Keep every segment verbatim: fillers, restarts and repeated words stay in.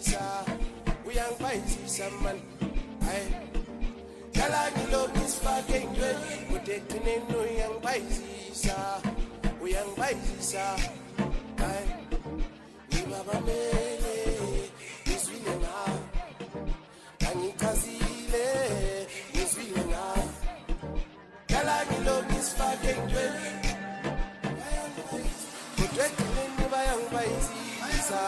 bayizisa uyangibayizisa man hayi yala ngilobisifake entweni kodwa ekugcineni uyangibayizisa uyangibayizisa hayi ngibabamele ngizwile ngawo angichazile ngizwile ngawo yala ngilobisifake entweni kodwa ekugcineni bayangibayizisa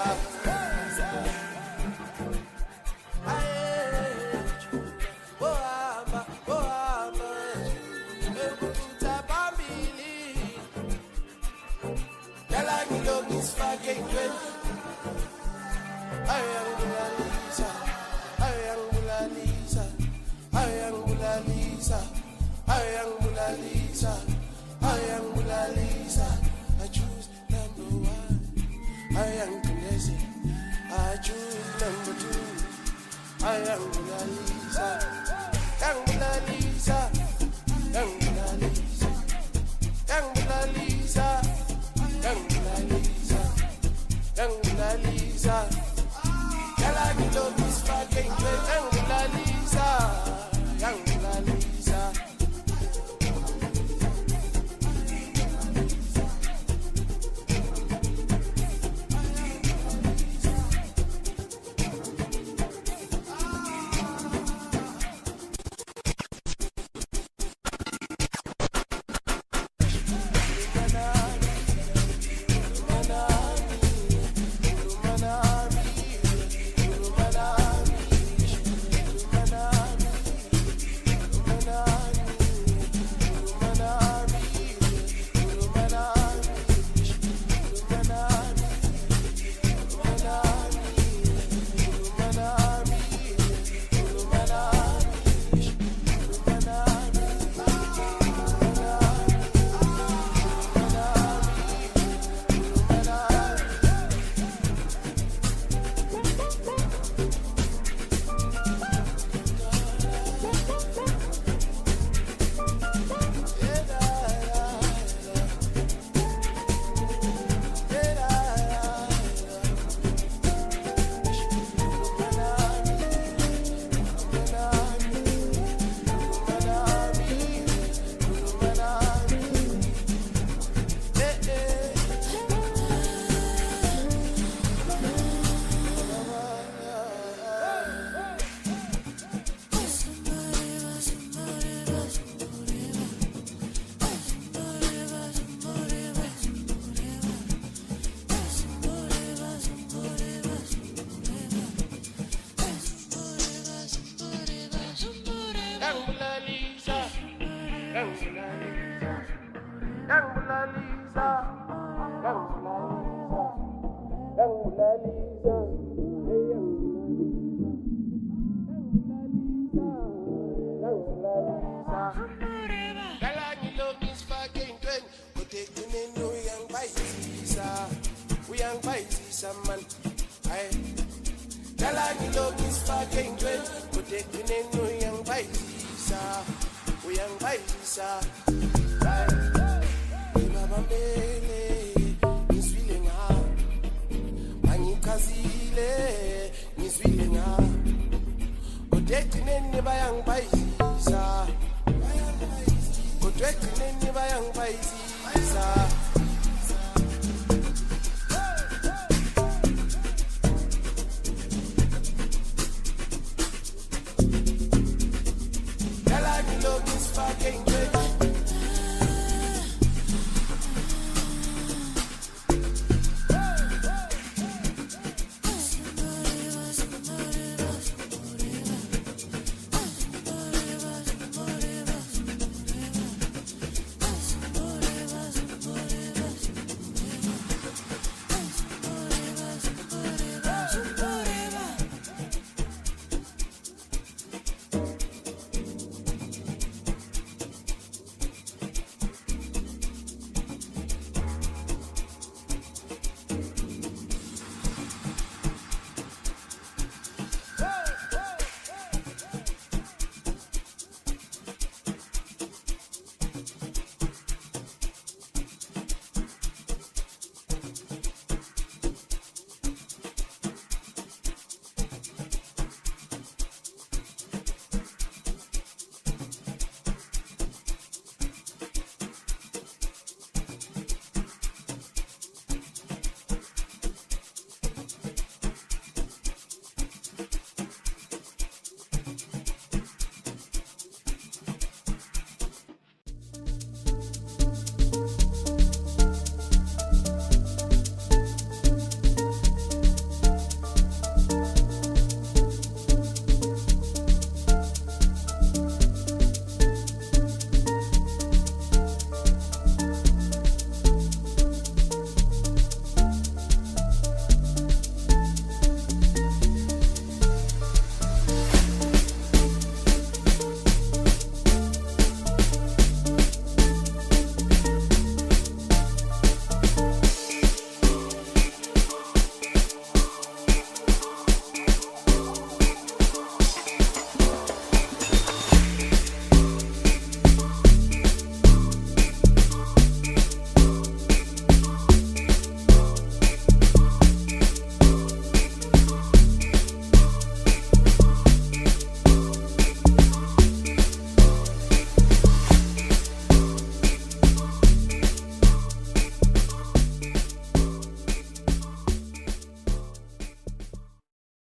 Ayangulalisa, ayangulalisa, ayangulalisa, ayangulalisa, ayangulalisa. I choose number one. Ayangulalisa, I choose number two. Ayangulalisa, ayangulalisa, ayangulalisa, ayangulalisa, ayangulalisa. Angulalisa, yala ngilobisifake entweni angulalisa, angulalisa. Man, I tell you, love is fucking great, but they can't know young Baisa, we young Baisa. Baba Mele, Miss Willing, Manikazile, Miss Willing, but they can't never young Baisa, but they can't never young Baisa.